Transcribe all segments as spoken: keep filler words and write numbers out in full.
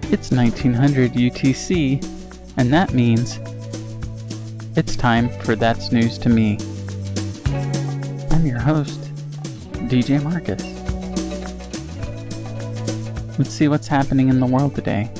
It's nineteen hundred U T C, and that means it's time for That's News to Me. I'm your host, D J Marcus. Let's see what's happening in the world today.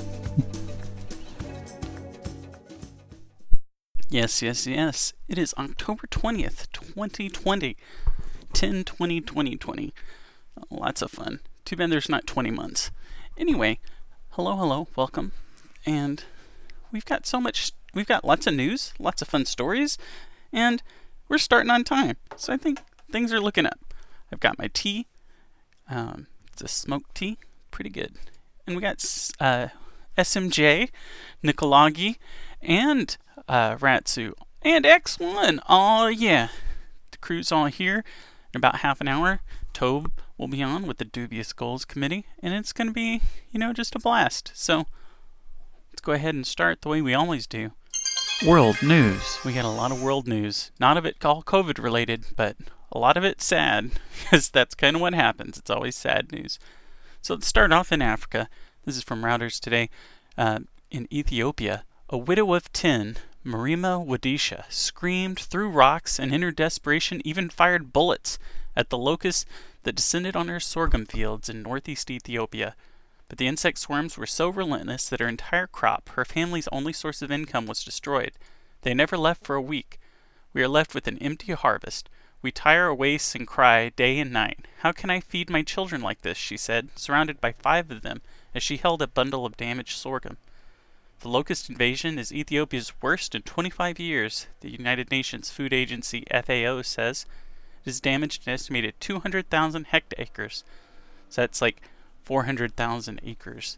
Yes, yes, yes. It is October twentieth, twenty twenty. ten twenty twenty twenty. Lots of fun. Too bad there's not twenty months. Anyway, hello, hello, welcome. And we've got so much, we've got lots of news, lots of fun stories, and we're starting on time. So I think things are looking up. I've got my tea. Um, it's a smoked tea. Pretty good. And we got uh, S M J, Nicolagi, and uh, Ratsu, and X one. Oh, yeah. The crew's all here. In about half an hour, Tobe will be on with the Dubious Goals Committee, and it's going to be, you know, just a blast. So, let's go ahead and start the way we always do. World news. We got a lot of world news. Not of it all COVID related, but a lot of it sad, because that's kind of what happens. It's always sad news. So let's start off in Africa. This is from Reuters today. Uh, in Ethiopia, a widow of ten, Marima Wadisha, screamed, threw rocks, and in her desperation even fired bullets at the locusts that descended on her sorghum fields in northeast Ethiopia. But the insect swarms were so relentless that her entire crop, her family's only source of income, was destroyed. They never left for a week. We are left with an empty harvest. We tire our waists and cry day and night. How can I feed my children like this, she said, surrounded by five of them, as she held a bundle of damaged sorghum. The locust invasion is Ethiopia's worst in twenty-five years, the United Nations Food Agency F A O says. It has damaged an estimated two hundred thousand hectares. So that's like four hundred thousand acres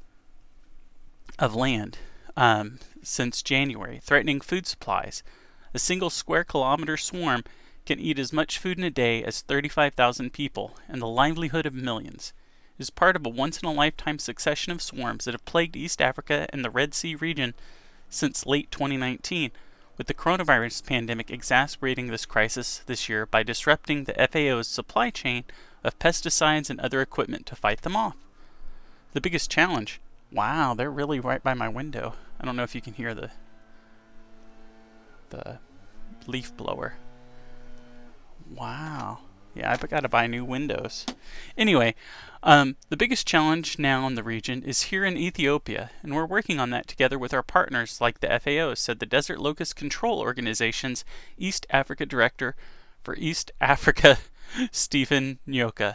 of land um, since January, threatening food supplies. A single square kilometer swarm can eat as much food in a day as thirty-five thousand people and the livelihood of millions. It is part of a once-in-a-lifetime succession of swarms that have plagued East Africa and the Red Sea region since late twenty nineteen, with the coronavirus pandemic exacerbating this crisis this year by disrupting the F A O's supply chain of pesticides and other equipment to fight them off. The biggest challenge. Wow, they're really right by my window. I don't know if you can hear the the leaf blower. Wow. Yeah, I've got to buy new windows. Anyway, um, the biggest challenge now in the region is here in Ethiopia, and we're working on that together with our partners like the F A O, said the Desert Locust Control Organization's East Africa Director for East Africa, Stephen Nyoka.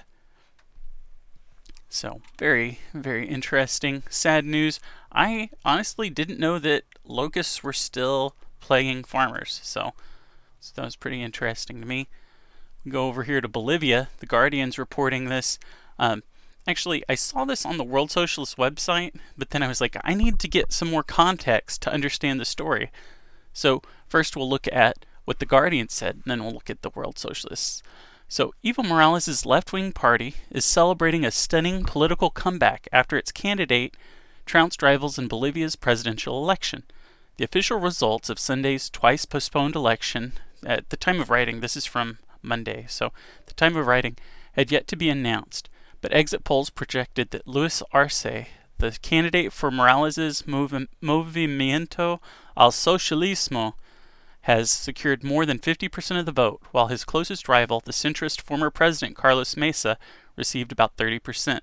So, very, very interesting. Sad news. I honestly didn't know that locusts were still plaguing farmers, so, so that was pretty interesting to me. Go over here to Bolivia. The Guardian's reporting this. Um, actually, I saw this on the World Socialist website, but then I was like, I need to get some more context to understand the story. So first we'll look at what the Guardian said, and then we'll look at the World Socialists. So Evo Morales' left-wing party is celebrating a stunning political comeback after its candidate trounced rivals in Bolivia's presidential election. The official results of Sunday's twice-postponed election, at the time of writing, this is from Monday, so the time of writing, had yet to be announced, but exit polls projected that Luis Arce, the candidate for Morales' Movi- Movimiento al Socialismo, has secured more than fifty percent of the vote, while his closest rival, the centrist former president Carlos Mesa, received about thirty percent.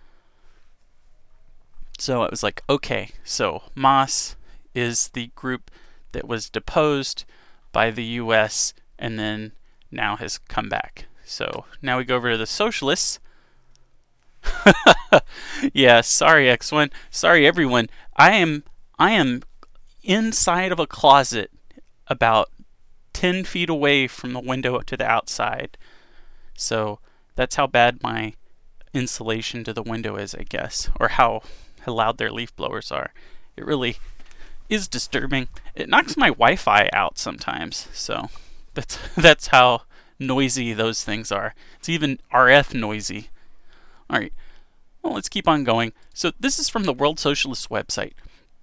So it was like, okay, so M A S is the group that was deposed by the U S and then now has come back. So now we go over to the socialists. Yeah, sorry X one. Sorry everyone. I am I am inside of a closet about ten feet away from the window to the outside. So that's how bad my insulation to the window is, I guess. Or how, how loud their leaf blowers are. It really is disturbing. It knocks my Wi-Fi out sometimes. So that's that's how noisy those things are. It's even R F noisy. Alright, well, let's keep on going. So this is from the World Socialist website.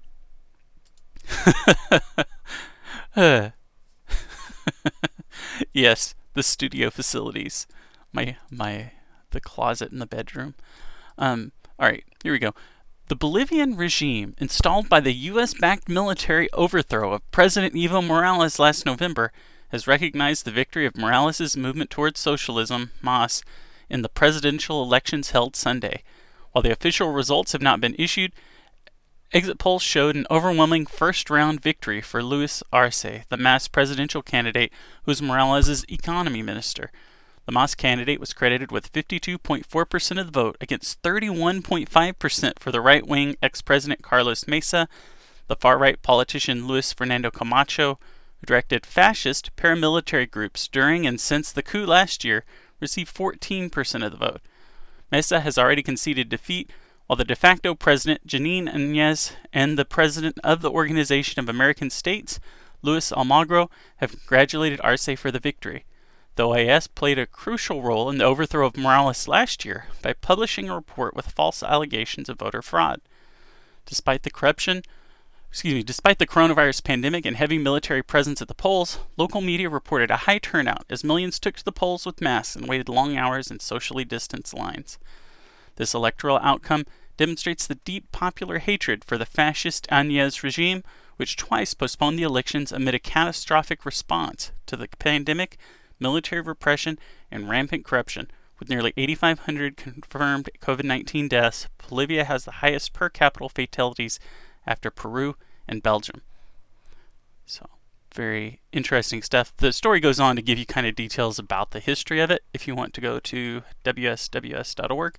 Yes, the studio facilities. My my the closet in the bedroom. Um, alright, here we go. The Bolivian regime, installed by the U S-backed military overthrow of President Evo Morales last November, has recognized the victory of Morales' movement towards socialism, M A S, in the presidential elections held Sunday. While the official results have not been issued, exit polls showed an overwhelming first-round victory for Luis Arce, the M A S presidential candidate who is Morales' economy minister. The M A S candidate was credited with fifty-two point four percent of the vote against thirty-one point five percent for the right-wing ex-president Carlos Mesa. The far-right politician Luis Fernando Camacho, who directed fascist paramilitary groups during and since the coup last year, received fourteen percent of the vote. Mesa has already conceded defeat, while the de facto president Janine Áñez and the president of the Organization of American States, Luis Almagro, have congratulated Arce for the victory. The O A S played a crucial role in the overthrow of Morales last year by publishing a report with false allegations of voter fraud. Despite the corruption, excuse me, despite the coronavirus pandemic and heavy military presence at the polls, local media reported a high turnout as millions took to the polls with masks and waited long hours in socially distanced lines. This electoral outcome demonstrates the deep popular hatred for the fascist Áñez regime, which twice postponed the elections amid a catastrophic response to the pandemic, military repression, and rampant corruption. With nearly eighty-five hundred confirmed COVID nineteen deaths, Bolivia has the highest per capita fatalities after Peru and Belgium. So, very interesting stuff. The story goes on to give you kind of details about the history of it if you want to go to W S W S dot org.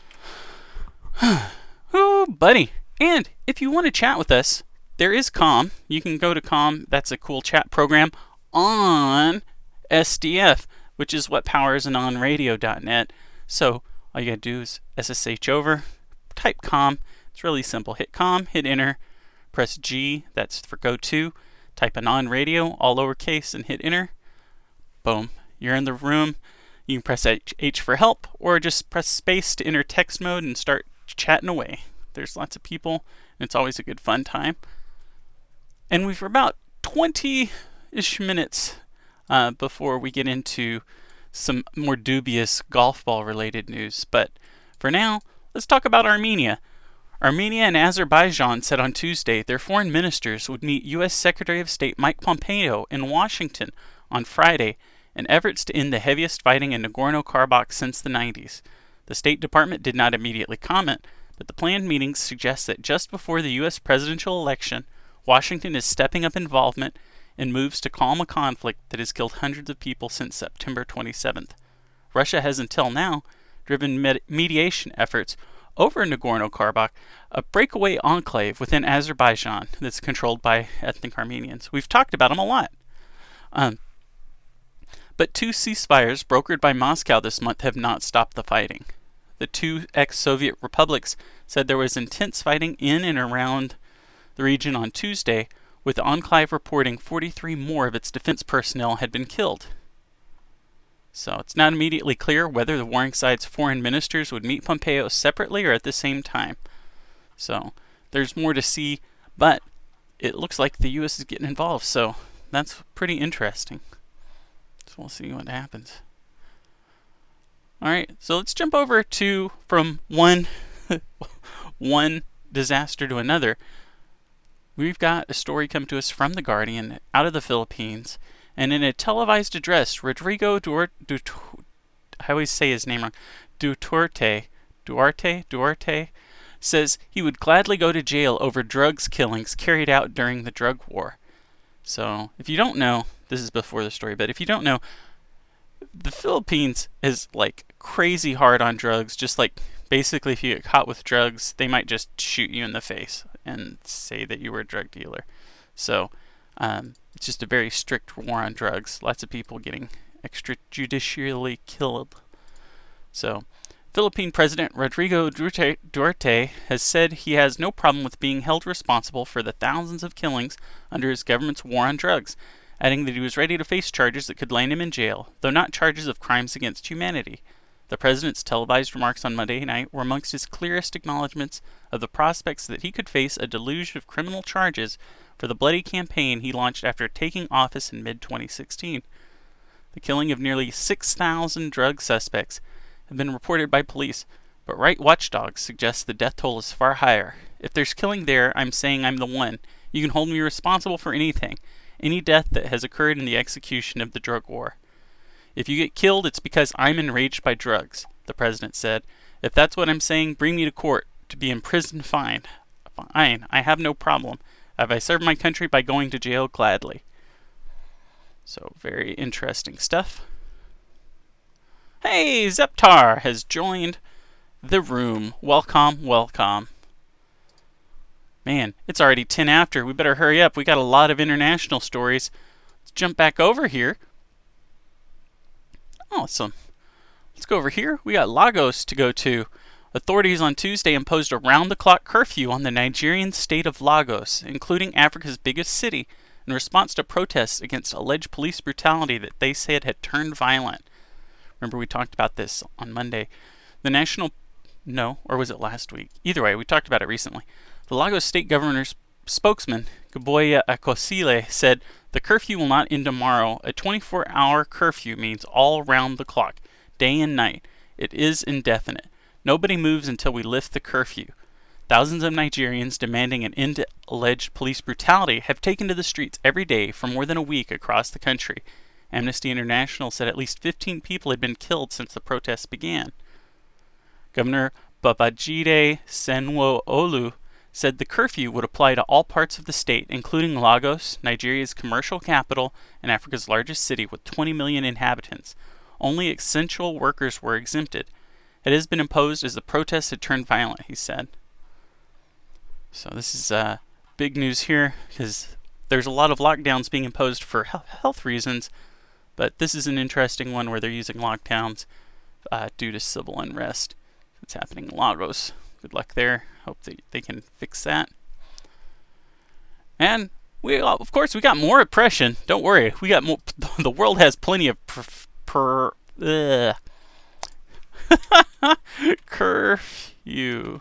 Oh, buddy. And if you want to chat with us, there is Calm. You can go to Calm. That's a cool chat program on S D F, which is what powers anon radio dot net. So all you gotta do is S S H over, type Calm. It's really simple. Hit Calm, hit enter, press G, that's for go to, type anon radio, all lowercase, and hit enter. Boom. You're in the room. You can press H, H for help, or just press space to enter text mode and start chatting away. There's lots of people, and it's always a good fun time. And we've about twenty-ish minutes Uh, before we get into some more dubious golf ball related news. But for now, let's talk about Armenia. Armenia and Azerbaijan said on Tuesday their foreign ministers would meet U S Secretary of State Mike Pompeo in Washington on Friday in efforts to end the heaviest fighting in Nagorno-Karabakh since the nineties. The State Department did not immediately comment, but the planned meetings suggest that just before the U S presidential election, Washington is stepping up involvement in moves to calm a conflict that has killed hundreds of people since September twenty-seventh. Russia has until now driven med- mediation efforts over Nagorno-Karabakh, a breakaway enclave within Azerbaijan that's controlled by ethnic Armenians. We've talked about them a lot. Um, but two ceasefires brokered by Moscow this month have not stopped the fighting. The two ex-Soviet republics said there was intense fighting in and around the region on Tuesday, with the enclave reporting forty-three more of its defense personnel had been killed. So it's not immediately clear whether the warring sides' foreign ministers would meet Pompeo separately or at the same time. So there's more to see, but it looks like the U S is getting involved, so that's pretty interesting. So we'll see what happens. Alright, so let's jump over to from one one disaster to another. We've got a story come to us from The Guardian out of the Philippines, and in a televised address, Rodrigo Duarte, Duarte I always say his name wrong, Duterte, Duarte, Duarte, says he would gladly go to jail over drugs killings carried out during the drug war. So, if you don't know, this is before the story, but if you don't know, the Philippines is like crazy hard on drugs, just like basically if you get caught with drugs, they might just shoot you in the face and say that you were a drug dealer. So um, it's just a very strict war on drugs. Lots of people getting extrajudicially killed. So Philippine President Rodrigo Duterte, Duarte has said he has no problem with being held responsible for the thousands of killings under his government's war on drugs, adding that he was ready to face charges that could land him in jail, though not charges of crimes against humanity. The president's televised remarks on Monday night were amongst his clearest acknowledgments of the prospects that he could face a deluge of criminal charges for the bloody campaign he launched after taking office in mid twenty sixteen. The killing of nearly six thousand drug suspects have been reported by police, But right watchdogs suggest the death toll is far higher. If there's killing there, I'm saying I'm the one. You can hold me responsible for anything, any death that has occurred in the execution of the drug war. If you get killed, it's because I'm enraged by drugs, the president said. If that's what I'm saying, bring me to court, to be imprisoned, fine. Fine, I have no problem. Have I served my country by going to jail? Gladly. So, very interesting stuff. Hey, Zeptar has joined the room. Welcome, welcome. Man, it's already ten after. We better hurry up. We got a lot of international stories. Let's jump back over here. Awesome. Let's go over here. We got Lagos to go to. Authorities on Tuesday imposed a round-the-clock curfew on the Nigerian state of Lagos, including Africa's biggest city, in response to protests against alleged police brutality that they said had turned violent. Remember, we talked about this on Monday. The national... No, or was it last week? Either way, we talked about it recently. The Lagos state governor's spokesman, Gboyega Akosile, said, "The curfew will not end tomorrow. A twenty-four hour curfew means all round the clock, day and night. It is indefinite. Nobody moves until we lift the curfew." Thousands of Nigerians demanding an end to alleged police brutality have taken to the streets every day for more than a week across the country. Amnesty International said at least fifteen people had been killed since the protests began. Governor Babajide Sanwo-Olu said the curfew would apply to all parts of the state, including Lagos, Nigeria's commercial capital and Africa's largest city with twenty million inhabitants. Only essential workers were exempted. It has been imposed as the protests had turned violent, he said. So this is uh, big news here, because there's a lot of lockdowns being imposed for health reasons, but this is an interesting one where they're using lockdowns uh, due to civil unrest. It's happening in Lagos. Good luck there. Hope that they can fix that. And we, of course, we got more oppression. Don't worry, we got more. The world has plenty of per, per ugh. curfew.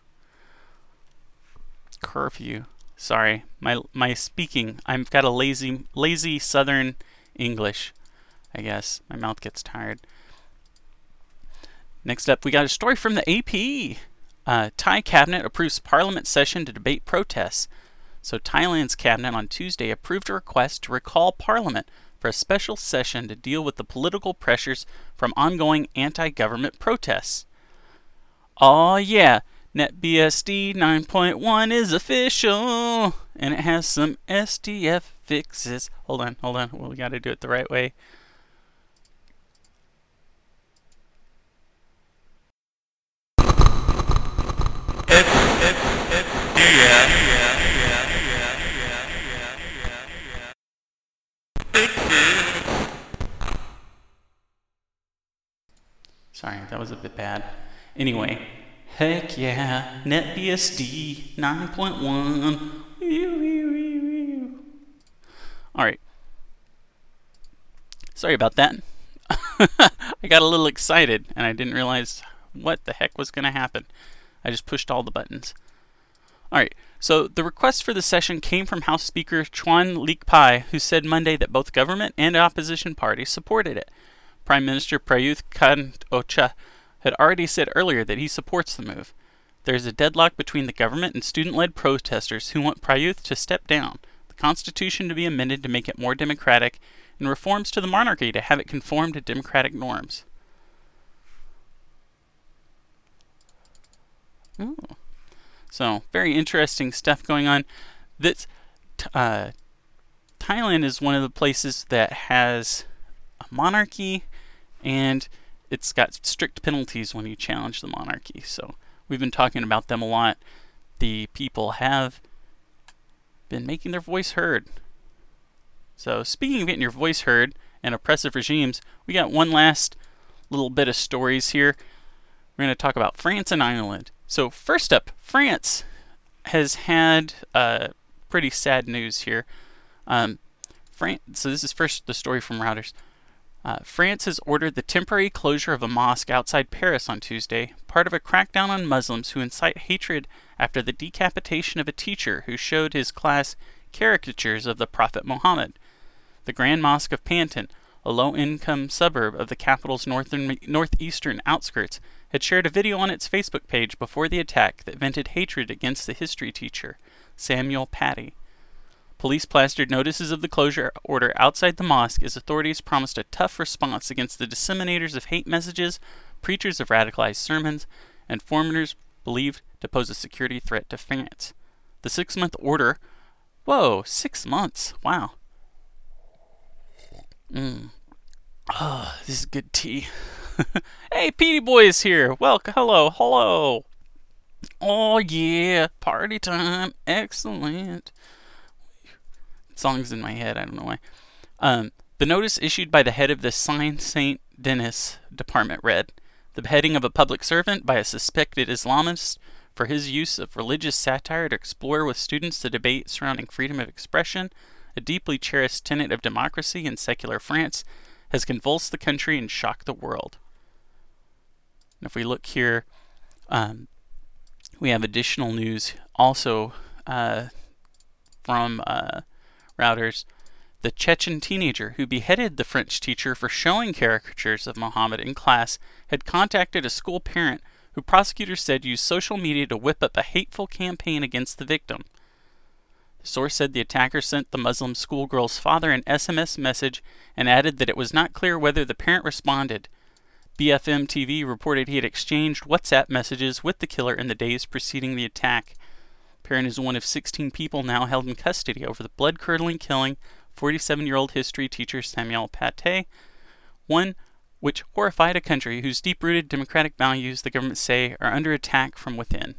Curfew. Sorry, my my speaking. I've got a lazy lazy Southern English. I guess my mouth gets tired. Next up, we got a story from the A P. Uh, Thai cabinet approves parliament session to debate protests. So Thailand's cabinet on Tuesday approved a request to recall parliament for a special session to deal with the political pressures from ongoing anti-government protests. Oh yeah, NetBSD nine point one is official, and it has some S D F fixes. Hold on, hold on, well, we gotta do it the right way. Sorry, that was a bit bad. Anyway, heck yeah, NetBSD nine point one. Alright. Sorry about that. I got a little excited and I didn't realize what the heck was going to happen. I just pushed all the buttons. Alright, so the request for the session came from House Speaker Chuan Lik-pai, who said Monday that both government and opposition parties supported it. Prime Minister Prayuth Chan-o-cha had already said earlier that he supports the move. There is a deadlock between the government and student-led protesters who want Prayuth to step down, the constitution to be amended to make it more democratic, and reforms to the monarchy to have it conform to democratic norms. Ooh. So, very interesting stuff going on. This, uh, Thailand is one of the places that has a monarchy, and it's got strict penalties when you challenge the monarchy. So, we've been talking about them a lot. The people have been making their voice heard. So, speaking of getting your voice heard and oppressive regimes, we got one last little bit of stories here. We're going to talk about France and Ireland. So first up, France has had uh, pretty sad news here. Um, Fran- so this is first the story from Reuters. Uh, France has ordered the temporary closure of a mosque outside Paris on Tuesday, part of a crackdown on Muslims who incite hatred after the decapitation of a teacher who showed his class caricatures of the Prophet Muhammad. The Grand Mosque of Pantin, a low-income suburb of the capital's northern northeastern outskirts, had shared a video on its Facebook page before the attack that vented hatred against the history teacher, Samuel Paty. Police plastered notices of the closure order outside the mosque as authorities promised a tough response against the disseminators of hate messages, preachers of radicalized sermons, and foreigners believed to pose a security threat to France. The six-month order... Whoa, six months. Wow. Mm. Oh, this is good tea. Hey, Petey Boy is here. Welcome. Hello. Hello. Oh, yeah. Party time. Excellent. Song's in my head. I don't know why. Um, the notice issued by the head of the Saint Saint Denis department read, the beheading of a public servant by a suspected Islamist for his use of religious satire to explore with students the debate surrounding freedom of expression, a deeply cherished tenet of democracy in secular France, has convulsed the country and shocked the world. And if we look here, um, we have additional news also uh, from uh, Reuters. The Chechen teenager who beheaded the French teacher for showing caricatures of Muhammad in class had contacted a school parent who prosecutors said used social media to whip up a hateful campaign against the victim. The source said the attacker sent the Muslim schoolgirl's father an S M S message and added that it was not clear whether the parent responded. B F M T V reported he had exchanged WhatsApp messages with the killer in the days preceding the attack. The parent is one of sixteen people now held in custody over the blood-curdling killing of forty-seven-year-old history teacher Samuel Paty, one which horrified a country whose deep-rooted democratic values the government say are under attack from within.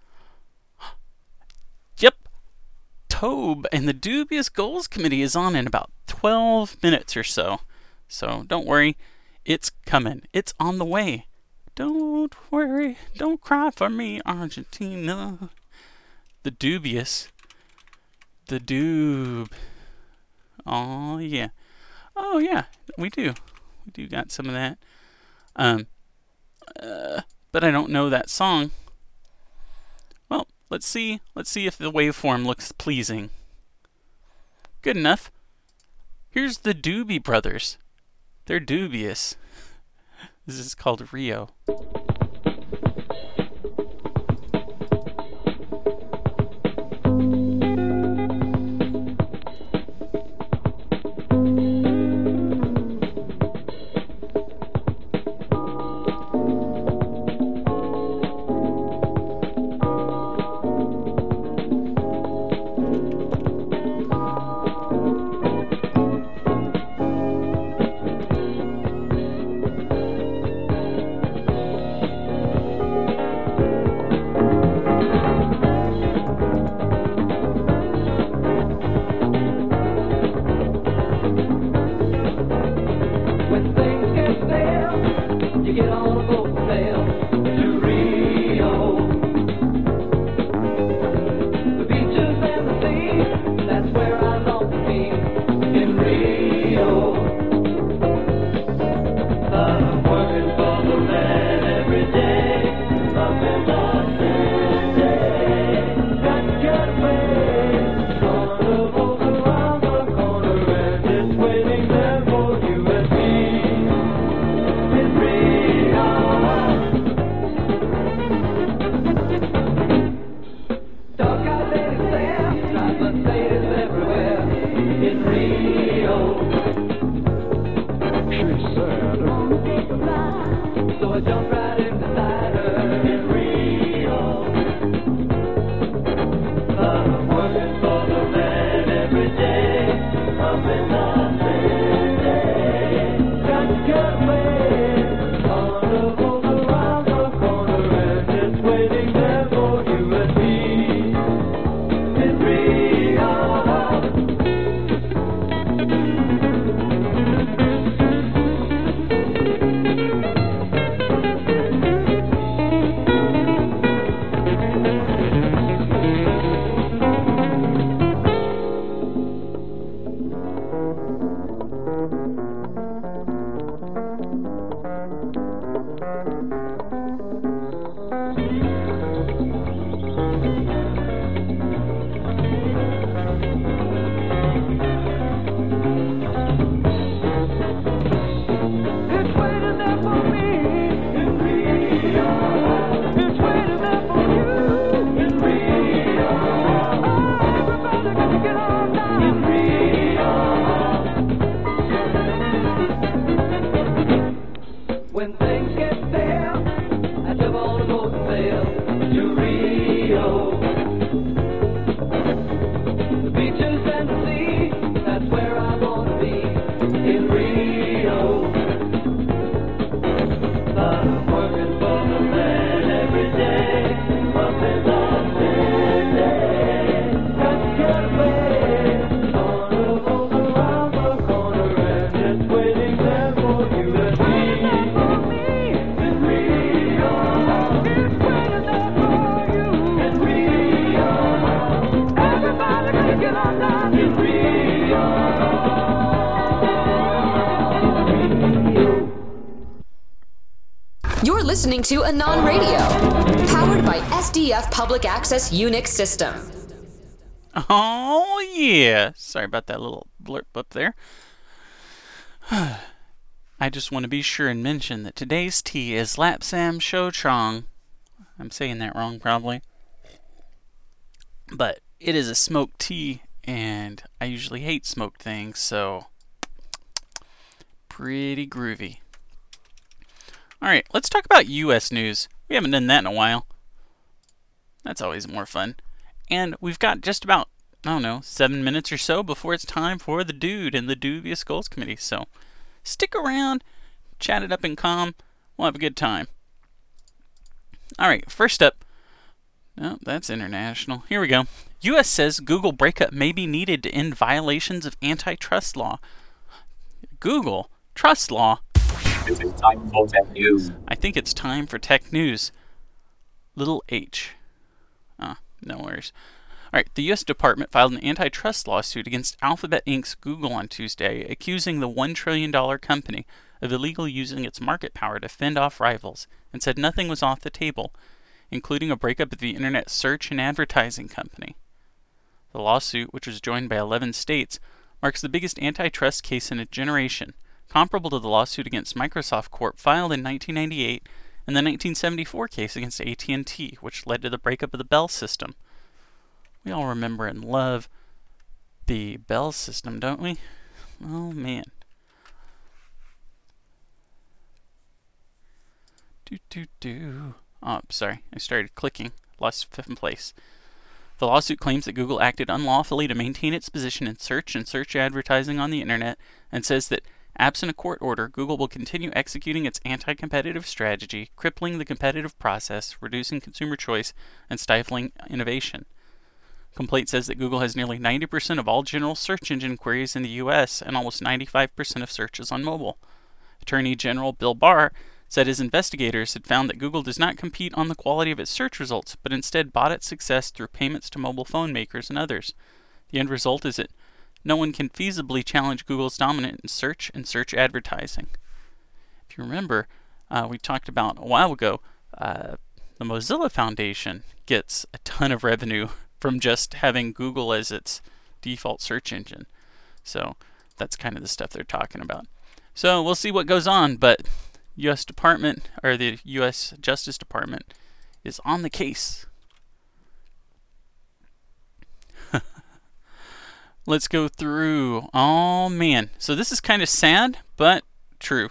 Yep. Tobe and the Dubious Goals Committee is on in about twelve minutes or so. So don't worry, it's coming. It's on the way. Don't worry, don't cry for me, Argentina. The Dubious. The Doob. Oh, yeah. Oh, yeah, we do. We do got some of that. Um, uh, but I don't know that song. Well, let's see. Let's see if the waveform looks pleasing. Good enough. Here's the Doobie Brothers. They're dubious. This is called Rio. listening to Anon Radio, powered by S D F Public Access Unix System. Oh, yeah. Sorry about that little blurb up there. I just want to be sure and mention that today's tea is Lapsam Shochong. I'm saying that wrong, probably. But it is a smoked tea, and I usually hate smoked things, so pretty groovy. Alright, let's talk about U S news. We haven't done that in a while. That's always more fun. And we've got just about, I don't know, seven minutes or so before it's time for the Dude and the Dubious Goals Committee. So stick around, chat it up and calm. We'll have a good time. Alright, first up. Oh, that's international. Here we go. U S says Google breakup may be needed to end violations of antitrust law. Google? Trust law? Is it time for tech news? I think it's time for tech news. Little H. Ah, no worries. Alright, the U S Department filed an antitrust lawsuit against Alphabet Incorporated's Google on Tuesday, accusing the one trillion dollars company of illegally using its market power to fend off rivals, and said nothing was off the table, including a breakup of the Internet search and advertising company. The lawsuit, which was joined by eleven states, marks the biggest antitrust case in a generation, comparable to the lawsuit against Microsoft Corp filed in nineteen ninety-eight and the nineteen seventy-four case against A T and T, which led to the breakup of the Bell system. We all remember and love the Bell system, don't we? Oh, man. Do, do, do. Oh, sorry. I started clicking. Lost fifth place. The lawsuit claims that Google acted unlawfully to maintain its position in search and search advertising on the Internet, and says that, absent a court order, Google will continue executing its anti-competitive strategy, crippling the competitive process, reducing consumer choice, and stifling innovation. Complaint says that Google has nearly ninety percent of all general search engine queries in the U S and almost ninety-five percent of searches on mobile. Attorney General Bill Barr said his investigators had found that Google does not compete on the quality of its search results, but instead bought its success through payments to mobile phone makers and others. The end result is that no one can feasibly challenge Google's dominance in search and search advertising. If you remember, uh, we talked about a while ago, uh, the Mozilla Foundation gets a ton of revenue from just having Google as its default search engine. So that's kind of the stuff they're talking about. So we'll see what goes on, but U S Department, or the U S Justice Department, is on the case. Let's go through. Oh, man. So this is kind of sad, but true.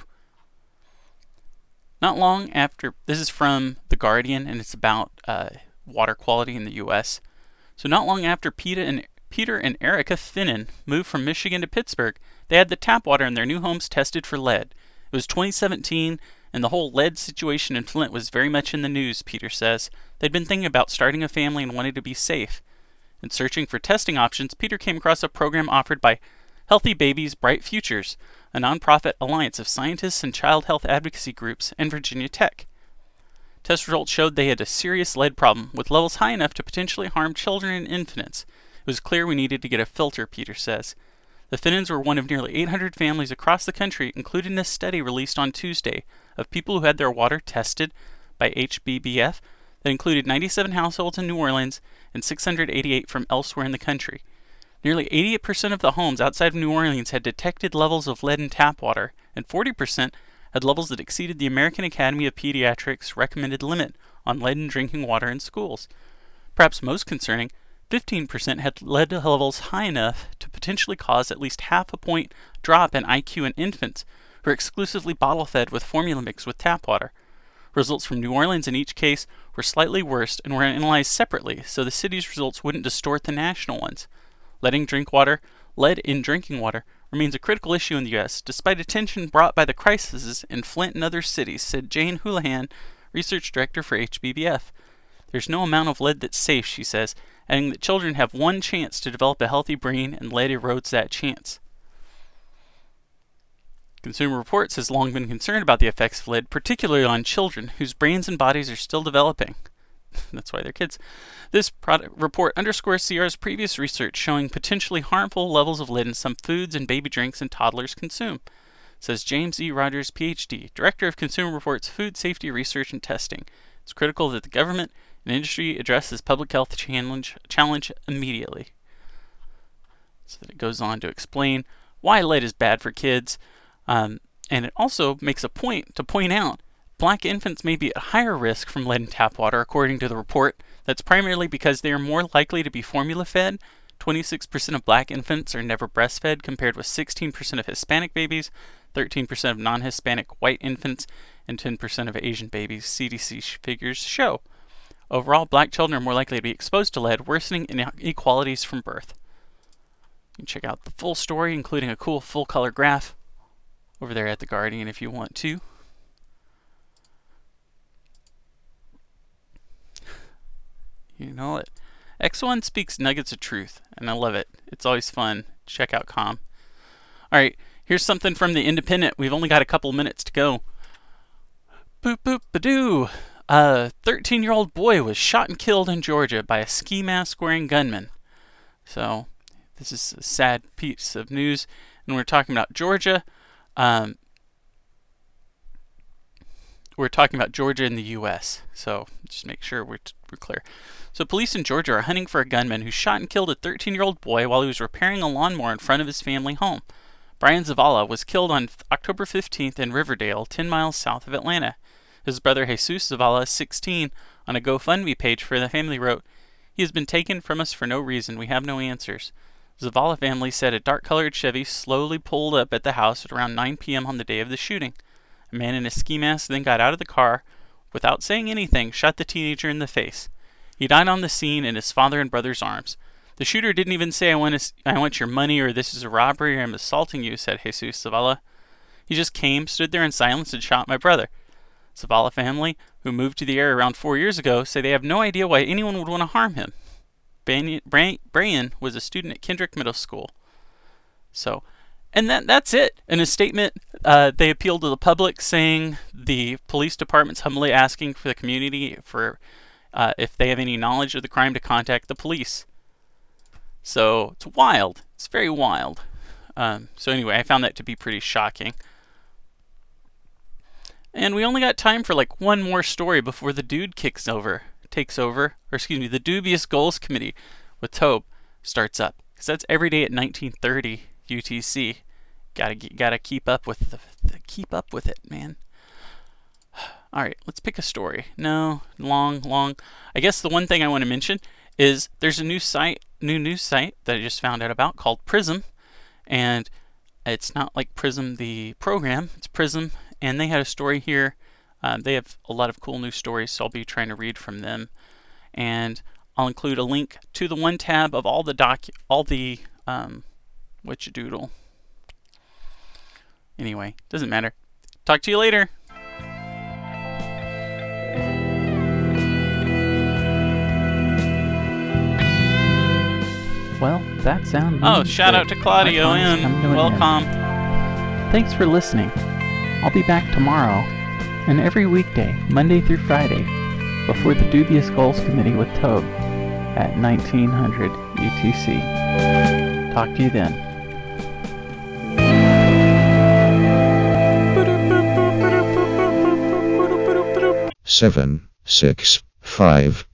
Not long after, this is from The Guardian, and it's about uh, water quality in the U S. So not long after Peter and, Peter and Erica Finnan moved from Michigan to Pittsburgh, they had the tap water in their new homes tested for lead. It was twenty seventeen, and the whole lead situation in Flint was very much in the news, Peter says. They'd been thinking about starting a family and wanted to be safe. In searching for testing options, Peter came across a program offered by Healthy Babies, Bright Futures, a nonprofit alliance of scientists and child health advocacy groups, and Virginia Tech. Test results showed they had a serious lead problem, with levels high enough to potentially harm children and infants. It was clear we needed to get a filter, Peter says. The Finnans were one of nearly eight hundred families across the country, including a study released on Tuesday of people who had their water tested by H B B F that included ninety-seven households in New Orleans and six hundred eighty-eight from elsewhere in the country. Nearly eighty-eight percent of the homes outside of New Orleans had detected levels of lead in tap water, and forty percent had levels that exceeded the American Academy of Pediatrics' recommended limit on lead in drinking water in schools. Perhaps most concerning, fifteen percent had lead levels high enough to potentially cause at least half a point drop in I Q in infants who are exclusively bottle-fed with formula mixed with tap water. Results from New Orleans in each case were slightly worse and were analyzed separately so the city's results wouldn't distort the national ones. Lead in drink water, lead in drinking water remains a critical issue in the U S, despite attention brought by the crises in Flint and other cities, said Jane Houlihan, research director for H B B F. There's no amount of lead that's safe, she says, adding that children have one chance to develop a healthy brain and lead erodes that chance. Consumer Reports has long been concerned about the effects of lead, particularly on children whose brains and bodies are still developing. That's why they're kids. This product report underscores Sierra's previous research showing potentially harmful levels of lead in some foods and baby drinks and toddlers consume. says James E. Rogers, P H D, Director of Consumer Reports Food Safety Research and Testing. It's critical that the government and industry address this public health challenge, challenge immediately. So that it goes on to explain why lead is bad for kids, um, and it also makes a point to point out black infants may be at higher risk from lead in tap water, according to the report. That's primarily because they are more likely to be formula-fed. twenty-six percent of black infants are never breastfed, compared with sixteen percent of Hispanic babies, thirteen percent of non-Hispanic white infants, and ten percent of Asian babies, C D C figures show. Overall, black children are more likely to be exposed to lead, worsening inequalities from birth. You can check out the full story, including a cool full-color graph, over there at The Guardian if you want to. You know it. X one speaks nuggets of truth, and I love it. It's always fun. Check out Com. Alright, here's something from The Independent. We've only got a couple minutes to go. Boop boop badoo. A thirteen-year-old boy was shot and killed in Georgia by a ski mask-wearing gunman. So, this is a sad piece of news, and we're talking about Georgia. Um, we're talking about Georgia in the U S, so just make sure we're, t- we're clear. So police in Georgia are hunting for a gunman who shot and killed a thirteen-year-old boy while he was repairing a lawnmower in front of his family home. Brian Zavala was killed on October fifteenth in Riverdale, ten miles south of Atlanta. His brother Jesus Zavala, sixteen, on a GoFundMe page for the family wrote, "He has been taken from us for no reason. We have no answers." Zavala family said a dark-colored Chevy slowly pulled up at the house at around nine p.m. on the day of the shooting. A man in a ski mask then got out of the car, without saying anything, shot the teenager in the face. He died on the scene in his father and brother's arms. The shooter didn't even say, I want, to, I want your money, or this is a robbery, or I'm assaulting you, said Jesus Zavala. He just came, stood there in silence, and shot my brother. Zavala family, who moved to the area around four years ago, say they have no idea why anyone would want to harm him. Brian was a student at Kendrick Middle School. So, and that that's it. In a statement, uh, they appealed to the public, saying the police department's humbly asking for the community for uh, if they have any knowledge of the crime to contact the police. So it's wild. It's very wild. Um, so anyway, I found that to be pretty shocking. And we only got time for like one more story before the dude kicks over, takes over, or excuse me, the Dubious Goals Committee with Tobe starts up. Because that's every day at nineteen thirty U T C. Gotta gotta keep up with the, the keep up with it, man. All right, let's pick a story. No, long, long. I guess the one thing I want to mention is there's a new site, new news site that I just found out about called Prism, and it's not like Prism the program. It's Prism. And they had a story here. Um, they have a lot of cool news stories, so I'll be trying to read from them. And I'll include a link to the one tab of all the doc, all the um, whatchadoodle. Anyway, doesn't matter. Talk to you later. Well, that sound. Oh, shout out to Claudio and welcome. Thanks for listening. I'll be back tomorrow, and every weekday, Monday through Friday, before the Dubious Goals Committee with Tobe at nineteen hundred U T C. Talk to you then. Seven, six, five,